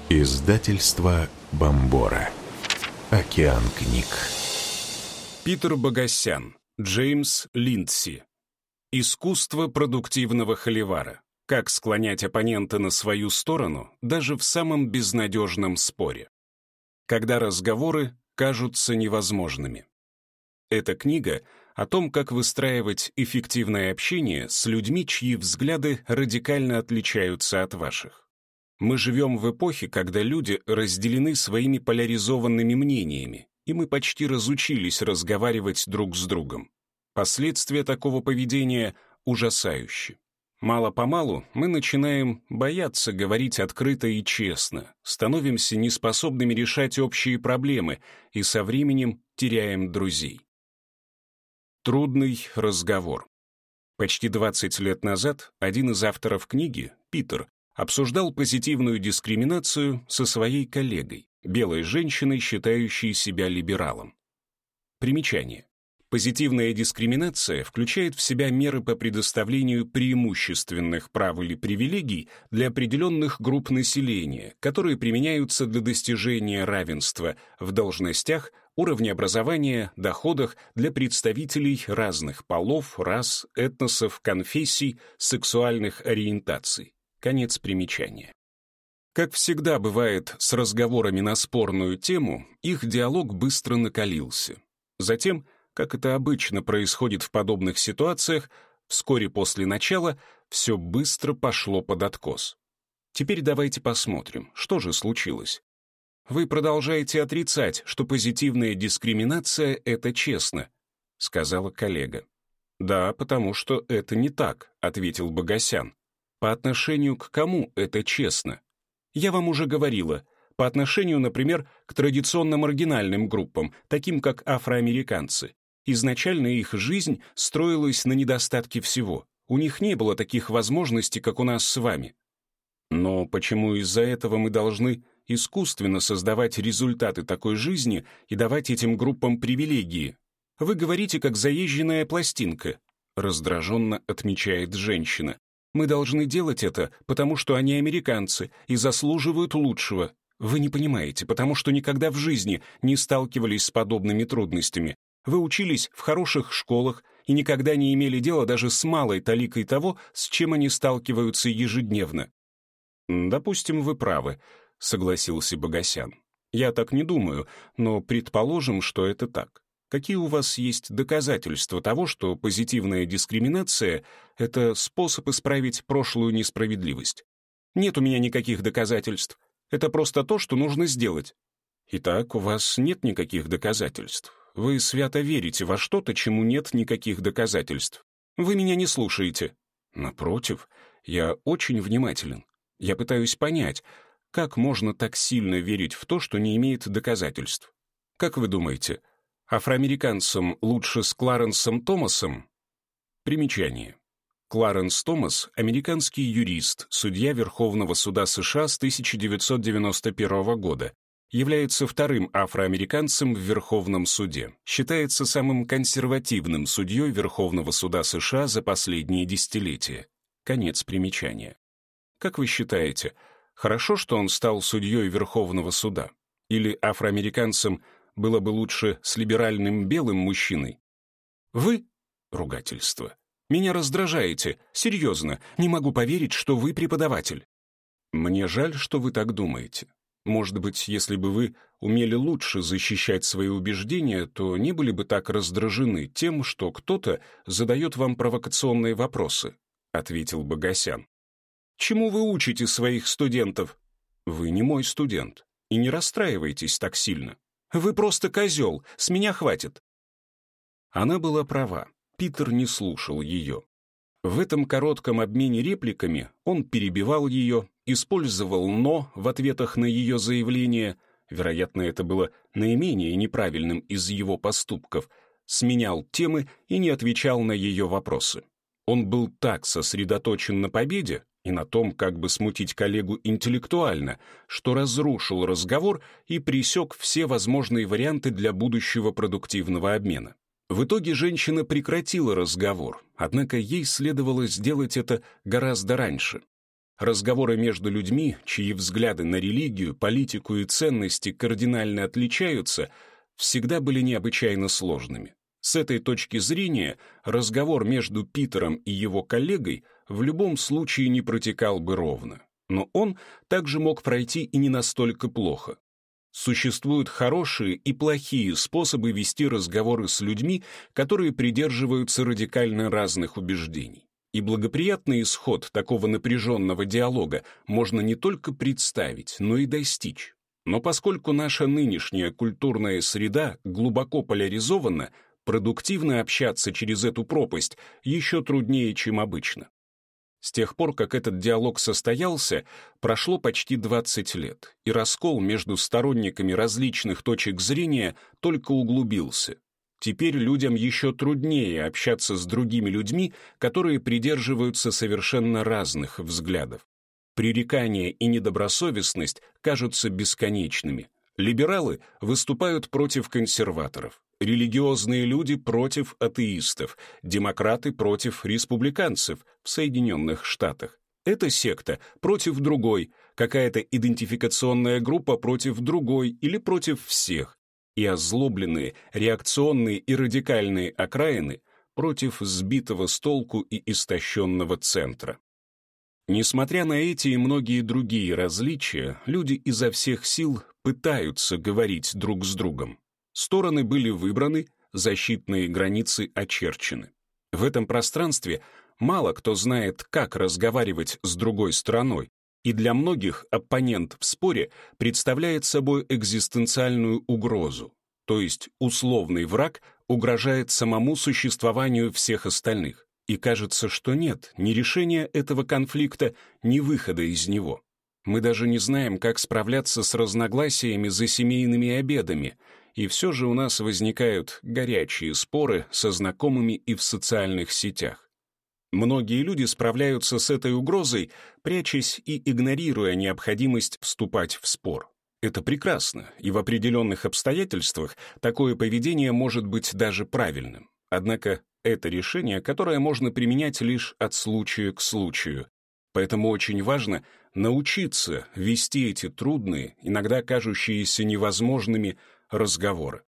Издательство Бомбора. Океан книг. Питер Богасян, Джеймс Линдси. Искусство продуктивного холивара. Как склонять оппонента на свою сторону даже в самом безнадежном споре. Когда разговоры кажутся невозможными. Эта книга о том, как выстраивать эффективное общение с людьми, чьи взгляды радикально отличаются от ваших. Мы живем в эпохе, когда люди разделены своими поляризованными мнениями, и мы почти разучились разговаривать друг с другом. Последствия такого поведения ужасающи. Мало-помалу мы начинаем бояться говорить открыто и честно, становимся неспособными решать общие проблемы и со временем теряем друзей. Трудный разговор. Почти 20 лет назад один из авторов книги, Питер, обсуждал позитивную дискриминацию со своей коллегой, белой женщиной, считающей себя либералом. Примечание. Позитивная дискриминация включает в себя меры по предоставлению преимущественных прав или привилегий для определенных групп населения, которые применяются для достижения равенства в должностях, уровне образования, доходах для представителей разных полов, рас, этносов, конфессий, сексуальных ориентаций. Конец примечания. Как всегда бывает с разговорами на спорную тему, их диалог быстро накалился. Затем, как это обычно происходит в подобных ситуациях, вскоре после начала все быстро пошло под откос. Теперь давайте посмотрим, что же случилось. «Вы продолжаете отрицать, что позитивная дискриминация — это честно», — сказала коллега. «Да, потому что это не так», — ответил Богасян. «По отношению к кому это честно? Я вам уже говорила, по отношению, например, к традиционно маргинальным группам, таким как афроамериканцы. Изначально их жизнь строилась на недостатке всего. У них не было таких возможностей, как у нас с вами. Но почему из-за этого мы должны искусственно создавать результаты такой жизни и давать этим группам привилегии? Вы говорите, как заезженная пластинка», — раздраженно отмечает женщина. «Мы должны делать это, потому что они американцы и заслуживают лучшего. Вы не понимаете, потому что никогда в жизни не сталкивались с подобными трудностями. Вы учились в хороших школах и никогда не имели дела даже с малой таликой того, с чем они сталкиваются ежедневно». «Допустим, вы правы», — согласился Богасян. «Я так не думаю, но предположим, что это так. Какие у вас есть доказательства того, что позитивная дискриминация — это способ исправить прошлую несправедливость?» «Нет у меня никаких доказательств. Это просто то, что нужно сделать». «Итак, у вас нет никаких доказательств. Вы свято верите во что-то, чему нет никаких доказательств. Вы меня не слушаете». «Напротив, я очень внимателен. Я пытаюсь понять, как можно так сильно верить в то, что не имеет доказательств. Как вы думаете, афроамериканцам лучше с Кларенсом Томасом?» Примечание. Кларенс Томас — американский юрист, судья Верховного суда США с 1991 года. Является вторым афроамериканцем в Верховном суде. Считается самым консервативным судьей Верховного суда США за последние десятилетия. Конец примечания. Как вы считаете, хорошо, что он стал судьей Верховного суда? Или афроамериканцам было бы лучше с либеральным белым мужчиной? «Вы» — ругательство. «Меня раздражаете. Серьезно, не могу поверить, что вы преподаватель». «Мне жаль, что вы так думаете. Может быть, если бы вы умели лучше защищать свои убеждения, то не были бы так раздражены тем, что кто-то задает вам провокационные вопросы», — ответил Богасян. «Чему вы учите своих студентов?» «Вы не мой студент, и не расстраивайтесь так сильно. Вы просто козел, с меня хватит». Она была права, Питер не слушал ее. В этом коротком обмене репликами он перебивал ее, использовал «но» в ответах на ее заявление, вероятно, это было наименее неправильным из его поступков, сменял темы и не отвечал на ее вопросы. Он был так сосредоточен на победе и на том, как бы смутить коллегу интеллектуально, что разрушил разговор и пресек все возможные варианты для будущего продуктивного обмена. В итоге женщина прекратила разговор, однако ей следовало сделать это гораздо раньше. Разговоры между людьми, чьи взгляды на религию, политику и ценности кардинально отличаются, всегда были необычайно сложными. С этой точки зрения разговор между Питером и его коллегой в любом случае не протекал бы ровно. Но он также мог пройти и не настолько плохо. Существуют хорошие и плохие способы вести разговоры с людьми, которые придерживаются радикально разных убеждений. И благоприятный исход такого напряженного диалога можно не только представить, но и достичь. Но поскольку наша нынешняя культурная среда глубоко поляризована, продуктивно общаться через эту пропасть еще труднее, чем обычно. С тех пор, как этот диалог состоялся, прошло почти 20 лет, и раскол между сторонниками различных точек зрения только углубился. Теперь людям еще труднее общаться с другими людьми, которые придерживаются совершенно разных взглядов. Пререкания и недобросовестность кажутся бесконечными. Либералы выступают против консерваторов, религиозные люди против атеистов, демократы против республиканцев в Соединенных Штатах. Эта секта против другой, какая-то идентификационная группа против другой или против всех. И озлобленные, реакционные и радикальные окраины против сбитого с толку и истощенного центра. Несмотря на эти и многие другие различия, люди изо всех сил пытаются говорить друг с другом. Стороны были выбраны, защитные границы очерчены. В этом пространстве мало кто знает, как разговаривать с другой стороной, и для многих оппонент в споре представляет собой экзистенциальную угрозу, то есть условный враг угрожает самому существованию всех остальных, и кажется, что нет ни решения этого конфликта, ни выхода из него. Мы даже не знаем, как справляться с разногласиями за семейными обедами, и все же у нас возникают горячие споры со знакомыми и в социальных сетях. Многие люди справляются с этой угрозой, прячась и игнорируя необходимость вступать в спор. Это прекрасно, и в определенных обстоятельствах такое поведение может быть даже правильным. Однако это решение, которое можно применять лишь от случая к случаю. Поэтому очень важно научиться вести эти трудные, иногда кажущиеся невозможными, разговоры.